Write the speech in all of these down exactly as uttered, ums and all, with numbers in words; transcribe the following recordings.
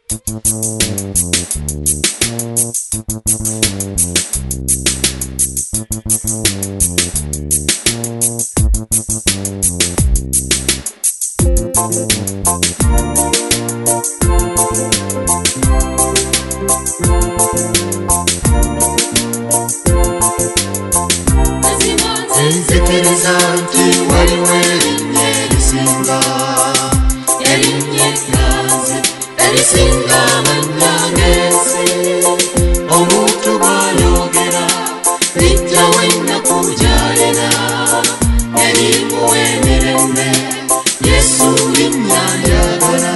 Nzikiriza nti waliwo erinnya erisinga, erinnya ekkanzi erisinga amannya g'ensi. Omuntu bw'ayogera lijjawo ennaku gy'alina, erimuwa emirembe. Yesu linnya njagala,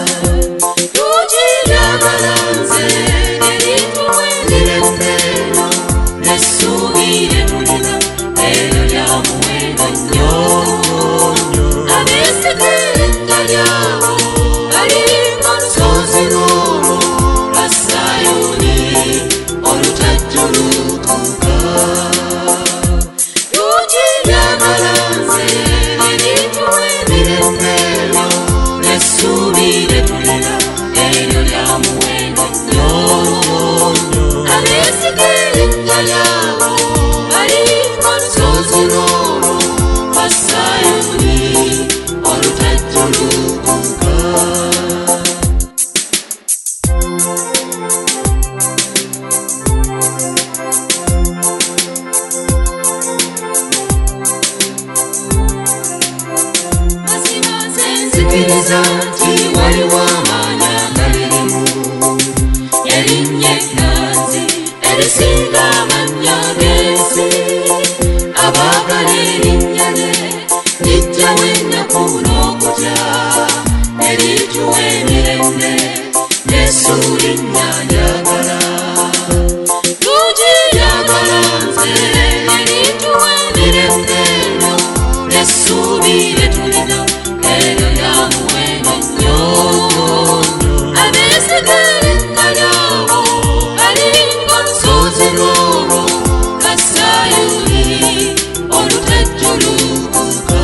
tukiryagala nze erituwa emirembe eno n'essuubi lye tulina. Ero lya muwendo nnyo, abeesiga erinnya lyabo balinga olusozi lwolwo lwa Sayuuni olutajjulukuka. Tukiryagala nze erituwa emirembe eno n'essuubi lye tulina. Ero lya muwendo nnyo, abeesiga erinnya lyabo balinga olusozi lwolwo lwa Sayuuni olutajjulukuka. Nzikiriza nti waliwo amaanyi agalirimu, erinnya ekkanzi erisinga amannya g'ensi. Abaagala erinnya lye lijjawo ennaku n'okutya, erituwa emirembe. Yesu linnya njagala, tukiryagala nze erituwa emirembe eno n'essuubi lye tulina. Eryo lya muwendo nnyo, abeesiga erinnya lyabo balinga olusozi lwolwo lwa Sayuuni olutajjulukuka.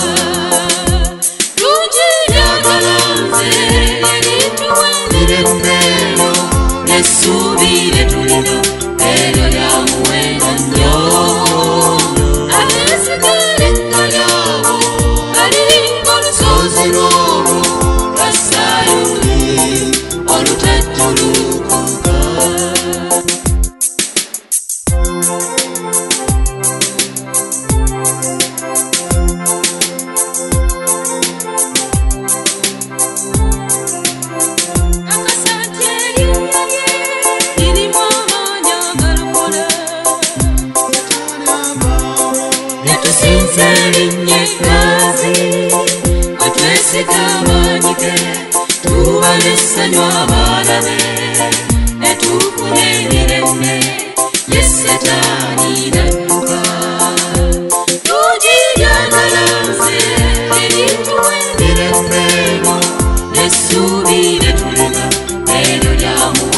Tukiryagala nze erituwa emirembe eno n'essuubi lye tulina. Eryo lya muwendo nnyo, abeesiga erinnya lyabo balinga olusozi lwolwo lwa Sayuuni olutajjulukuka. Akasante erinnya lye lirimu amaanyi agalokola, ne tusinza erinnya ekkanzi. Bwe twesiga amaanyi ge tuba n'essanyu abaana be, ne tufuna emirembe. Ye Setaani n'adduka. Tukiryagala nze erituwa emirembe eno n'essuubi lye tulina. Eryo lya muwendo